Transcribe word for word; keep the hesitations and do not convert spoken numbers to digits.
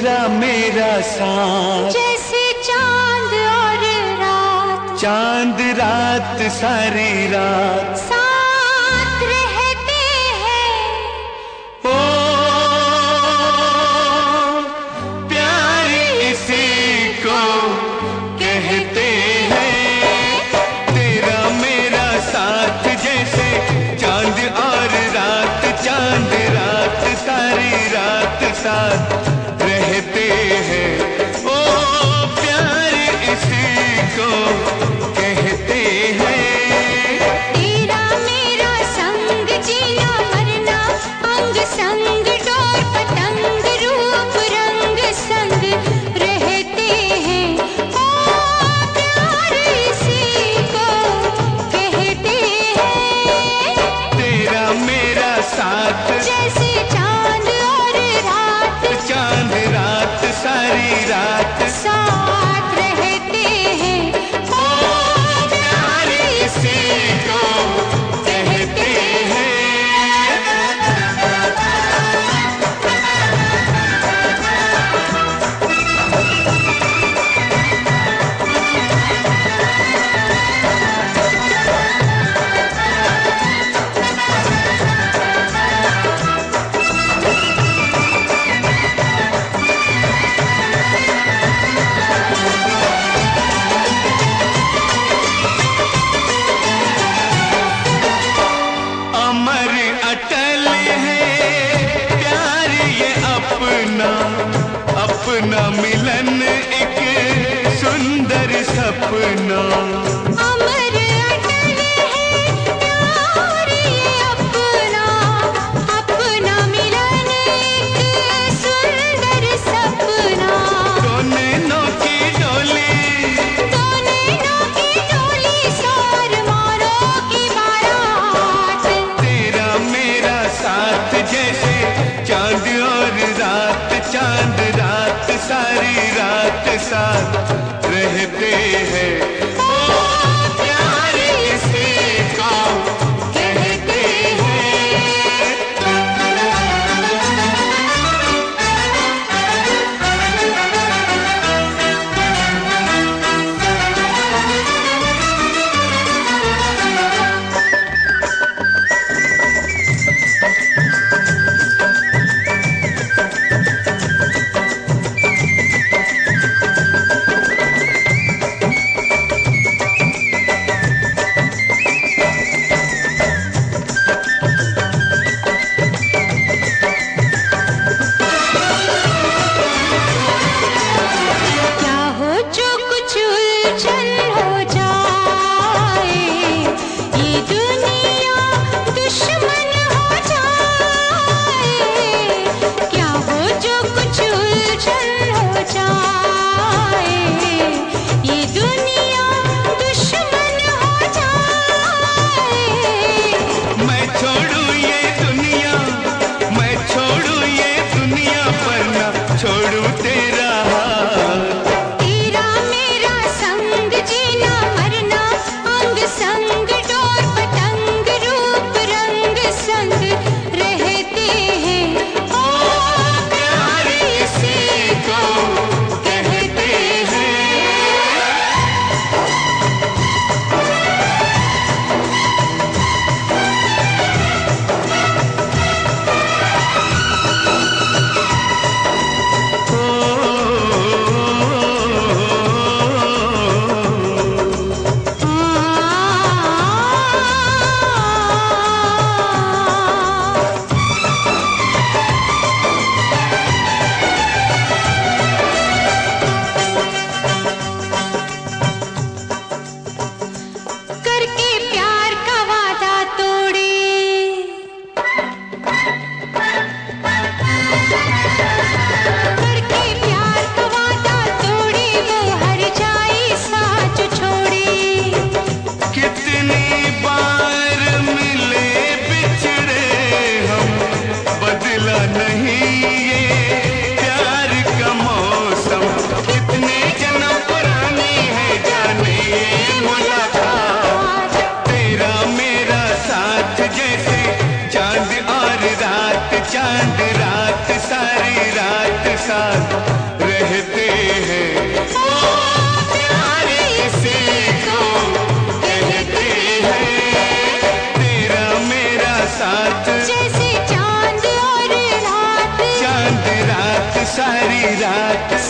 तेरा मेरा साथ जैसे चांद और रात, चांद रात सारी रात साथ रहते हैं। ओ प्यार इसी को कहते हैं। तेरा मेरा साथ जैसे चांद और रात, चांद रात सारी रात साथ रहते हैं। ओ प्यार इसी को कहते हैं। तेरा मेरा संग जीना मरना, अंग संग डोर पतंग रूप रंग संग रहते हैं। ओ प्यार इसी को कहते हैं। तेरा मेरा साथ जैसे चांद और रात, चांद रात सारी रात साथ रहते हैं। ओ प्यार इसी को कहते हैं। अमर अटल है प्यार ये अपना, अपना मिलन एक सुंदर सपना। अमर अटल है प्यार ये अपना, अपना मिलन एक सुंदर सपना। दो नैनों की डोली, दो नैनों की डोली सार मारो की बारात। तेरा मेरा साथ जैसे चांद और रात, चांद रात सारी रात साथ रहते हैं। ओ प्यार इसी को कहते हैं। सारी रात